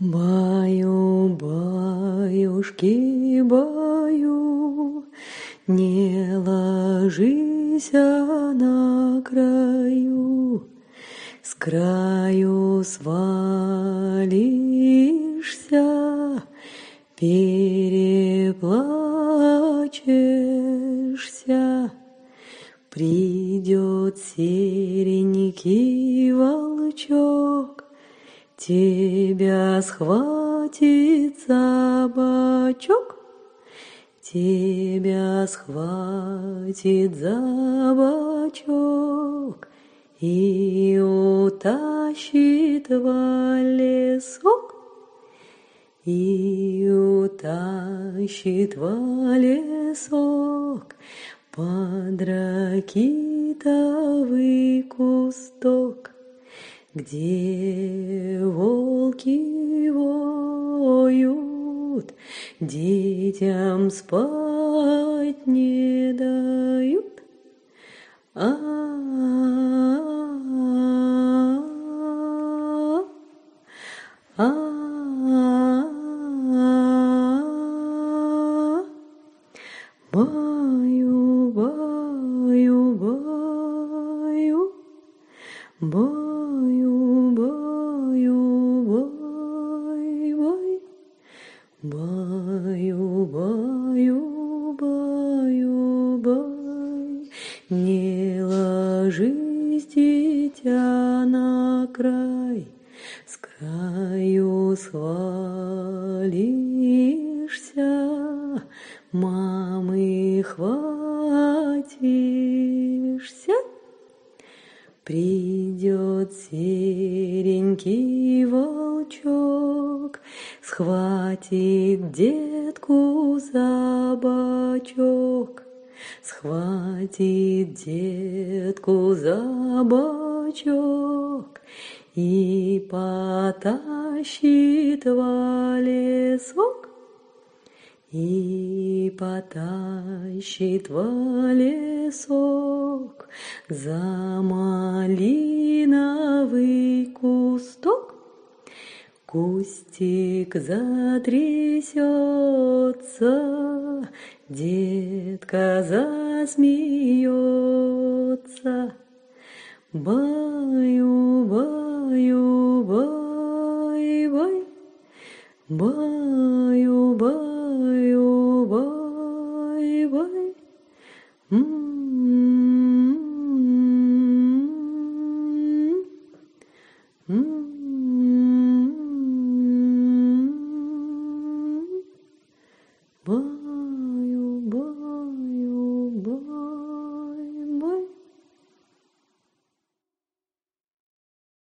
Баю, баюшки, баю, не ложись на краю, с краю свалишься, переплачешься. Придет серенький волчок, тебя схватит за бочок, тебя схватит за бочок и утащит в лесок, и утащит в лесок под ракитовый кусток, где волки воют, детям спать не дают. Баю, баю, баю, баю, баю, бай, бай, баю, баю, баю, бай. Не ложись, дитя, на край, с краю свалишься, мамы хватишься. Придет серенький волчок, схватит детку за бочок, схватит детку за бочок и потащит в лесок, и потащит в лесок за малиновый кусток. Кустик затрясется, детка засмеется. Баю, баю, бай, бай, баю, баю, бай, бай. Бай.